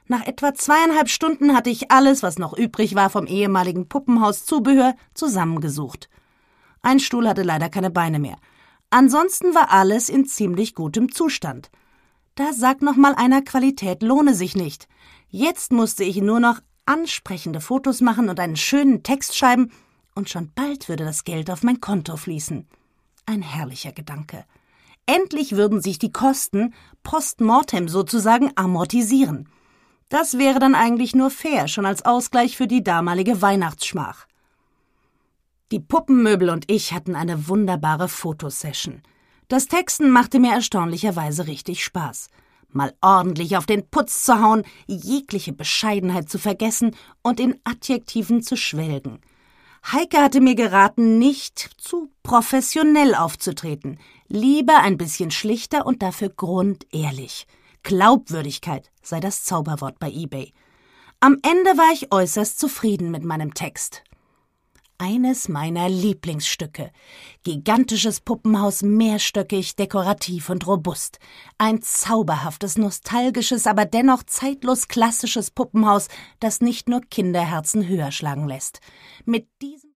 Nach etwa 2,5 Stunden hatte ich alles, was noch übrig war vom ehemaligen Puppenhauszubehör, zusammengesucht. Ein Stuhl hatte leider keine Beine mehr. Ansonsten war alles in ziemlich gutem Zustand. Da sagt noch mal einer, Qualität lohne sich nicht. Jetzt musste ich nur noch ansprechende Fotos machen und einen schönen Text schreiben, und schon bald würde das Geld auf mein Konto fließen. Ein herrlicher Gedanke. Endlich würden sich die Kosten post mortem sozusagen amortisieren. Das wäre dann eigentlich nur fair, schon als Ausgleich für die damalige Weihnachtsschmach. Die Puppenmöbel und ich hatten eine wunderbare Fotosession. Das Texten machte mir erstaunlicherweise richtig Spaß. Mal ordentlich auf den Putz zu hauen, jegliche Bescheidenheit zu vergessen und in Adjektiven zu schwelgen. Heike hatte mir geraten, nicht zu professionell aufzutreten, lieber ein bisschen schlichter und dafür grundehrlich. Glaubwürdigkeit sei das Zauberwort bei eBay. Am Ende war ich äußerst zufrieden mit meinem Text. Eines meiner Lieblingsstücke. Gigantisches Puppenhaus, mehrstöckig, dekorativ und robust. Ein zauberhaftes, nostalgisches, aber dennoch zeitlos klassisches Puppenhaus, das nicht nur Kinderherzen höher schlagen lässt. Mit diesem